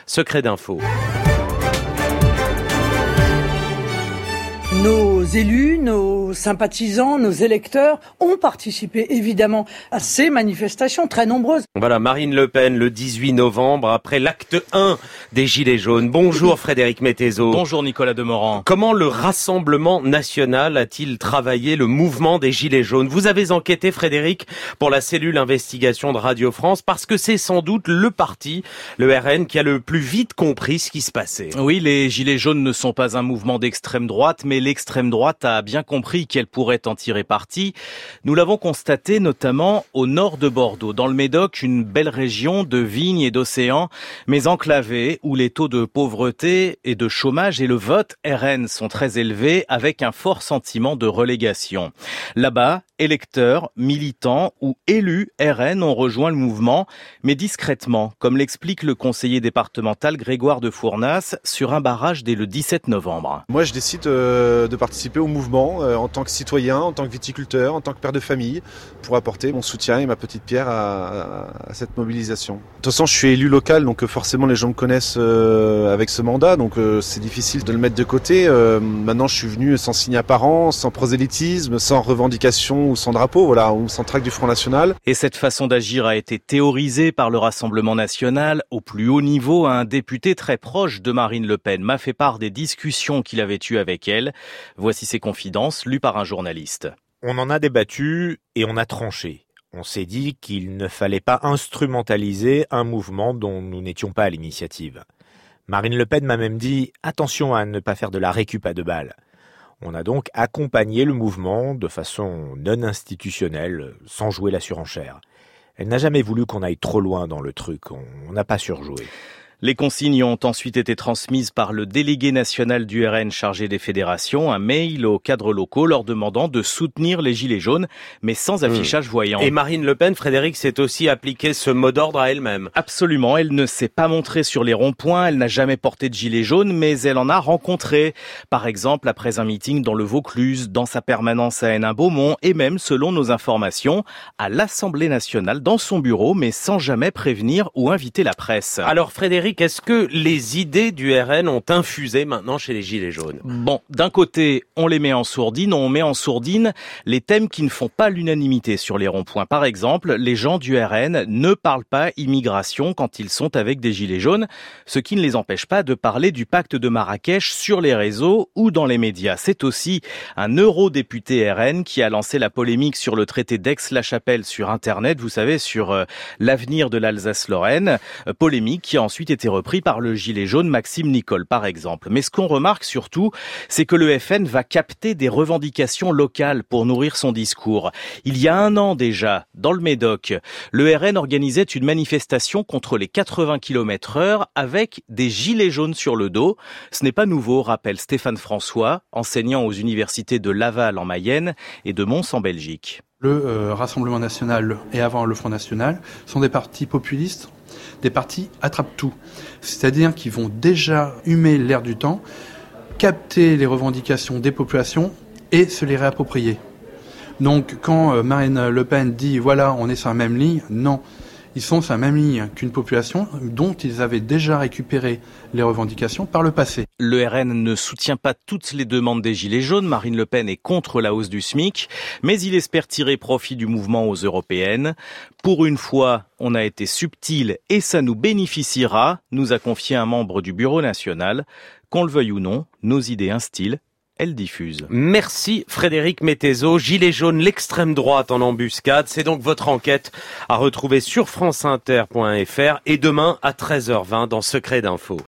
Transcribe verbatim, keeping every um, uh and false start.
Secret d'info. Nos élus, nos sympathisants, nos électeurs ont participé évidemment à ces manifestations très nombreuses. Voilà, Marine Le Pen le dix-huit novembre, après l'acte un des Gilets jaunes. Bonjour Frédéric Mettezo. Bonjour Nicolas Demorand. Comment le Rassemblement national a-t-il travaillé le mouvement des Gilets jaunes? Vous avez enquêté, Frédéric, pour la cellule investigation de Radio France, parce que c'est sans doute le parti, le R N, qui a le plus vite compris ce qui se passait. Oui, les Gilets jaunes ne sont pas un mouvement d'extrême droite, mais l'extrême droite a bien compris qu'elle pourrait en tirer parti. Nous l'avons constaté notamment au nord de Bordeaux, dans le Médoc, une belle région de vignes et d'océans, mais enclavée, où les taux de pauvreté et de chômage et le vote R N sont très élevés, avec un fort sentiment de relégation. Là-bas, électeurs, militants ou élus R N ont rejoint le mouvement, mais discrètement, comme l'explique le conseiller départemental Grégoire de Fournas sur un barrage dès le dix-sept novembre. Moi, je décide euh, de participer au mouvement euh, en tant que citoyen, en tant que viticulteur, en tant que père de famille, pour apporter mon soutien et ma petite pierre à, à, à cette mobilisation. De toute façon, je suis élu local, donc euh, forcément les gens me connaissent euh, avec ce mandat, donc euh, c'est difficile de le mettre de côté. Euh, maintenant, je suis venu sans signe apparent, sans prosélytisme, sans revendication ou sans drapeau, voilà, ou sans trac du Front National. Et cette façon d'agir a été théorisée par le Rassemblement national au plus haut niveau. Un député très proche de Marine Le Pen m'a fait part des discussions qu'il avait eues avec elle. Voici ses confidences, lues par un journaliste. On en a débattu et on a tranché. On s'est dit qu'il ne fallait pas instrumentaliser un mouvement dont nous n'étions pas à l'initiative. Marine Le Pen m'a même dit « Attention à ne pas faire de la récup à deux balles ». On a donc accompagné le mouvement de façon non institutionnelle, sans jouer la surenchère. Elle n'a jamais voulu qu'on aille trop loin dans le truc, on n'a pas surjoué. Les consignes ont ensuite été transmises par le délégué national du R N chargé des fédérations, un mail aux cadres locaux leur demandant de soutenir les Gilets jaunes, mais sans affichage voyant. Et Marine Le Pen, Frédéric, s'est aussi appliqué ce mot d'ordre à elle-même. Absolument, elle ne s'est pas montrée sur les ronds-points, elle n'a jamais porté de gilet jaune, mais elle en a rencontré. Par exemple, après un meeting dans le Vaucluse, dans sa permanence à Hénin-Beaumont, et même, selon nos informations, à l'Assemblée nationale, dans son bureau, mais sans jamais prévenir ou inviter la presse. Alors Frédéric, est-ce que les idées du R N ont infusé maintenant chez les Gilets jaunes? Bon, d'un côté, on les met en sourdine, on met en sourdine les thèmes qui ne font pas l'unanimité sur les ronds-points. Par exemple, les gens du R N ne parlent pas immigration quand ils sont avec des Gilets jaunes, ce qui ne les empêche pas de parler du pacte de Marrakech sur les réseaux ou dans les médias. C'est aussi un eurodéputé R N qui a lancé la polémique sur le traité d'Aix-la-Chapelle sur Internet, vous savez, sur euh, l'avenir de l'Alsace-Lorraine, euh, polémique qui a ensuite été repris par le gilet jaune Maxime Nicole, par exemple. Mais ce qu'on remarque surtout, c'est que le F N va capter des revendications locales pour nourrir son discours. Il y a un an déjà, dans le Médoc, le R N organisait une manifestation contre les quatre-vingts kilomètres heure avec des gilets jaunes sur le dos. Ce n'est pas nouveau, rappelle Stéphane François, enseignant aux universités de Laval en Mayenne et de Mons en Belgique. Le euh, Rassemblement national et avant le Front national sont des partis populistes, des partis attrape-tout. C'est-à-dire qu'ils vont déjà humer l'air du temps, capter les revendications des populations et se les réapproprier. Donc quand euh, Marine Le Pen dit « voilà, on est sur la même ligne », non. Ils sont sur la même ligne qu'une population dont ils avaient déjà récupéré les revendications par le passé. Le R N ne soutient pas toutes les demandes des Gilets jaunes. Marine Le Pen est contre la hausse du SMIC, mais il espère tirer profit du mouvement aux européennes. Pour une fois, on a été subtil et ça nous bénéficiera, nous a confié un membre du Bureau national. Qu'on le veuille ou non, nos idées instillent. Elle diffuse. Merci Frédéric Mettezo. Gilets jaunes, l'extrême droite en embuscade. C'est donc votre enquête à retrouver sur franceinter point f r et demain à treize heures vingt dans Secret d'info.